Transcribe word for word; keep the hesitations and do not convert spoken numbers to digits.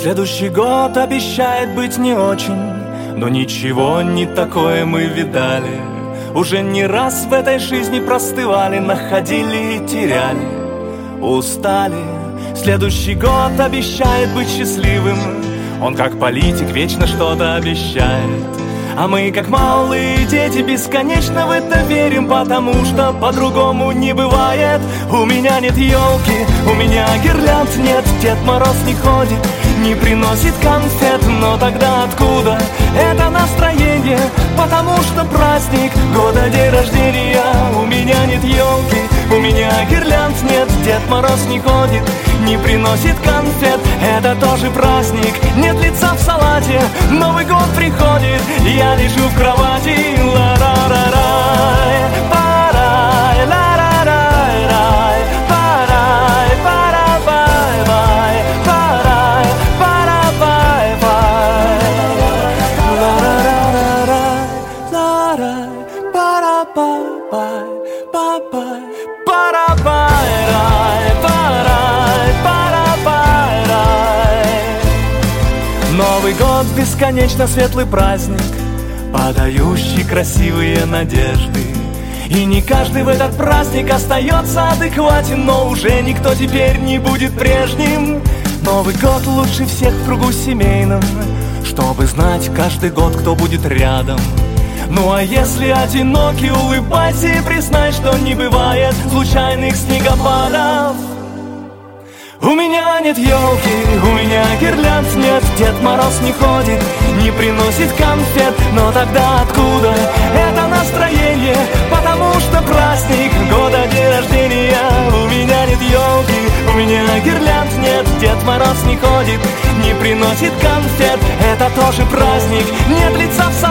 Следующий год обещает быть не очень, но ничего не такое мы видали. Уже не раз в этой жизни простывали, находили и теряли, устали. Следующий год обещает быть счастливым. Он как политик вечно что-то обещает, а мы, как малые дети, бесконечно в это верим, потому что по-другому не бывает. У меня нет елки, у меня гирлянд нет, Дед Мороз не ходит, не приносит конфет. Но тогда откуда это настроение? Потому что праздник года, день рождения. У меня нет елки, у меня гирлянд нет, Дед Мороз не ходит, не приносит конфет. Это тоже праздник, нет лица в салате, Новый год приходит, я лежу в кровати. Ла-ра-ра-рай, парай, ла-ра-рай-рай, парай, пара-бай-бай, парай, пара-бай-бай. Ла-ра-ра-рай, ла-рай, пара-бай-бай, бай-бай, пара-бай-рай, парай, пара-бай-рай. Новый год — бесконечно светлый праздник, подающий красивые надежды. И не каждый в этот праздник остается адекватен, но уже никто теперь не будет прежним. Новый год лучше всех в кругу семейном, чтобы знать каждый год, кто будет рядом. Ну а если одинокий, улыбайся и признай, что не бывает случайных снегопадов. У меня нет елки, у меня гирлянд нет, Дед Мороз не ходит, не приносит конфет. Но тогда откуда это настроение? Потому что праздник года, день рождения. У меня нет елки, у меня гирлянд нет, Дед Мороз не ходит, не приносит конфет. Это тоже праздник, нет лица в